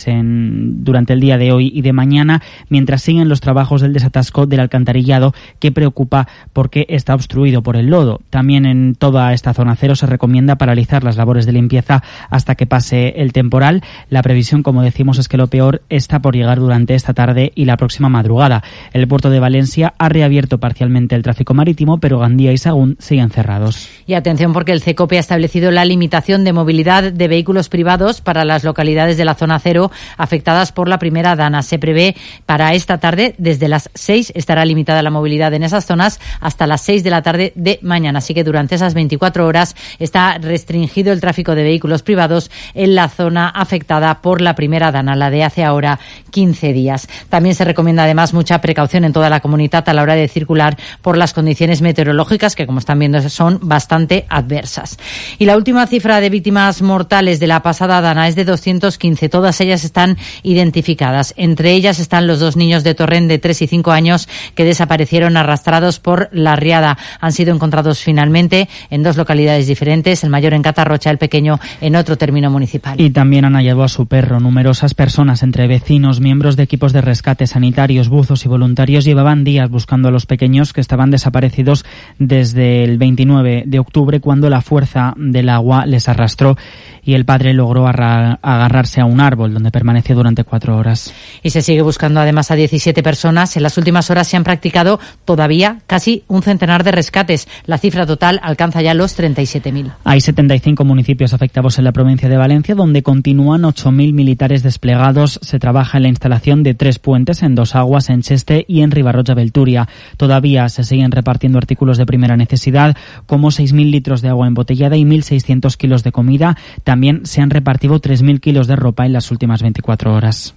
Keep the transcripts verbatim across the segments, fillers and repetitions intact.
pues en, durante el día de hoy y de mañana, mientras siguen los trabajos del desatasco del alcantarillado, que preocupa porque está obstruido por el lodo. También en toda esta zona cero se recomienda paralizar las labores de limpieza hasta que pase el temporal. La previsión, como decimos, es que lo peor está por llegar durante esta tarde y la próxima madrugada. El puerto de Valencia ha reabierto parcialmente el tráfico marítimo, pero Gandía y Sahagún siguen cerrados. Y atención, porque el CECOPE ha establecido la limitación de movilidad de vehículos privados para las localidades de la zona cero afectadas por la primera dana. Se prevé para esta tarde, desde las seis estará limitada la movilidad en esas zonas hasta las seis de la tarde de mañana. Así que durante esas veinticuatro horas está restringido el tráfico de vehículos privados en la zona afectada por la primera dana, la de hace ahora quince días. También se recomienda además mucha precaución en toda la comunidad a la hora de circular por las condiciones meteorológicas, que como están viendo son bastante adversas. Y la última cifra de víctimas mortales de la pasada dana es de doscientos quince. Todas ellas están identificadas. Entre ellas están los dos niños de Torrent de tres y cinco años que desaparecieron arrastrados por la riada. Han sido encontrados finalmente en dos localidades diferentes, el mayor en Catarrocha, el pequeño en otro término municipal. Y también han hallado a su perro. Numerosas personas, entre vecinos, miembros de equipos de rescate, sanitarios, buzos y voluntarios, llevaban días buscando a los pequeños que estaban desaparecidos desde el veintinueve de octubre, cuando la fuerza del agua les arrastró y el padre logró agarrarse a un árbol donde permaneció durante cuatro horas. Y se sigue buscando además a diecisiete personas. En las últimas horas se han practicado todavía casi un centenar de rescates. La cifra total alcanza ya los treinta y siete mil. Hay setenta y cinco municipios afectados en la provincia de Valencia, donde continúan ocho mil militares desplegados. Se trabaja en la instalación de tres puentes en Dos Aguas, en Cheste y en Ribarroja-Belturia. Todavía se siguen repartiendo artículos de primera necesidad, como seis mil litros de agua embotellada y mil seiscientos kilos de comida. También se han repartido tres mil kilos de ropa en las últimas veinticuatro horas.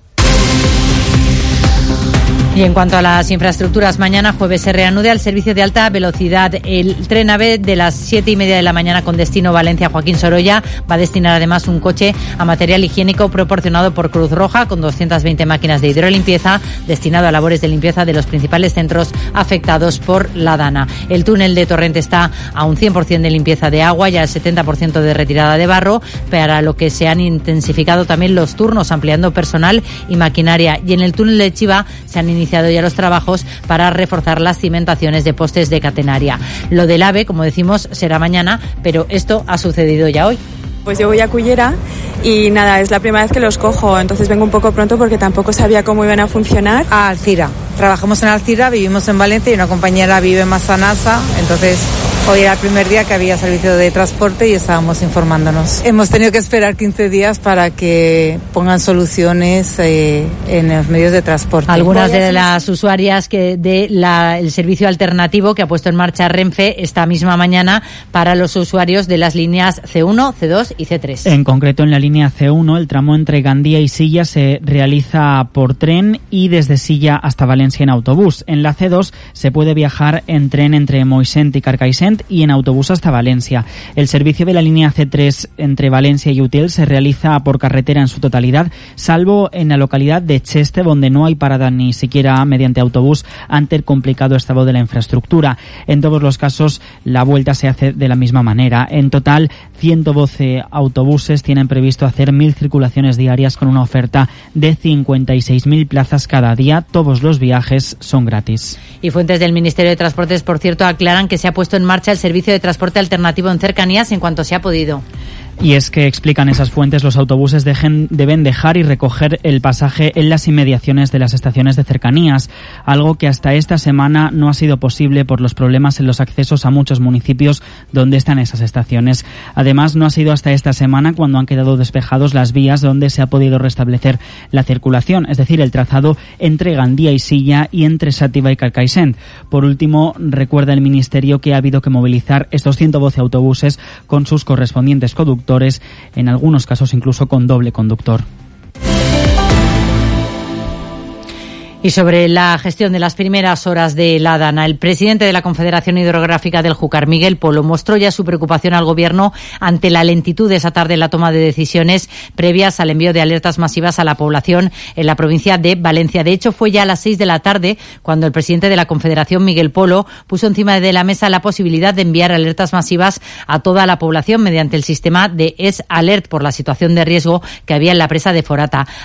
Y en cuanto a las infraestructuras, mañana jueves se reanuda el servicio de alta velocidad. El tren AVE de las siete y media de la mañana con destino Valencia Joaquín Sorolla va a destinar además un coche a material higiénico proporcionado por Cruz Roja con doscientas veinte máquinas de hidrolimpieza destinado a labores de limpieza de los principales centros afectados por la dana. El túnel de Torrent está a un cien por ciento de limpieza de agua y al setenta por ciento de retirada de barro, para lo que se han intensificado también los turnos, ampliando personal y maquinaria. Y en el túnel de Chiva se han iniciado ya los trabajos para reforzar las cimentaciones de postes de catenaria. Lo del AVE, como decimos, será mañana, pero esto ha sucedido ya hoy. Pues yo voy a Cullera y nada, es la primera vez que los cojo, entonces vengo un poco pronto porque tampoco sabía cómo iban a funcionar. A Alcira. Trabajamos en Alcira, vivimos en Valencia y una compañera vive en Massanassa, entonces hoy era el primer día que había servicio de transporte y estábamos informándonos. Hemos tenido que esperar quince días para que pongan soluciones eh, en los medios de transporte. Algunas de las usuarias que de la, el servicio alternativo que ha puesto en marcha Renfe esta misma mañana para los usuarios de las líneas C uno, C dos y C tres. En concreto, en la línea C uno, el tramo entre Gandía y Silla se realiza por tren y desde Silla hasta Valencia en autobús. En la C dos se puede viajar en tren entre Moixent y Carcaixent y en autobús hasta Valencia. El servicio de la línea C tres entre Valencia y Utiel se realiza por carretera en su totalidad, salvo en la localidad de Cheste, donde no hay parada ni siquiera mediante autobús ante el complicado estado de la infraestructura. En todos los casos, la vuelta se hace de la misma manera. En total, ciento doce autobuses tienen previsto hacer mil circulaciones diarias con una oferta de cincuenta y seis mil plazas cada día. Todos los viajes son gratis. Y fuentes del Ministerio de Transportes, por cierto, aclaran que se ha puesto en marcha el servicio de transporte alternativo en cercanías en cuanto se ha podido. Y es que, explican esas fuentes, los autobuses dejen, deben dejar y recoger el pasaje en las inmediaciones de las estaciones de cercanías, algo que hasta esta semana no ha sido posible por los problemas en los accesos a muchos municipios donde están esas estaciones. Además, no ha sido hasta esta semana cuando han quedado despejados las vías donde se ha podido restablecer la circulación, es decir, el trazado entre Gandía y Silla y entre Xàtiva y Carcaixent. Por último, recuerda el Ministerio que ha habido que movilizar estos ciento doce autobuses con sus correspondientes conductores, en algunos casos incluso con doble conductor. Y sobre la gestión de las primeras horas de la dana, el presidente de la Confederación Hidrográfica del Júcar, Miguel Polo, mostró ya su preocupación al Gobierno ante la lentitud de esa tarde en la toma de decisiones previas al envío de alertas masivas a la población en la provincia de Valencia. De hecho, fue ya a las seis de la tarde cuando el presidente de la Confederación, Miguel Polo, puso encima de la mesa la posibilidad de enviar alertas masivas a toda la población mediante el sistema de Es Alert por la situación de riesgo que había en la presa de Forata.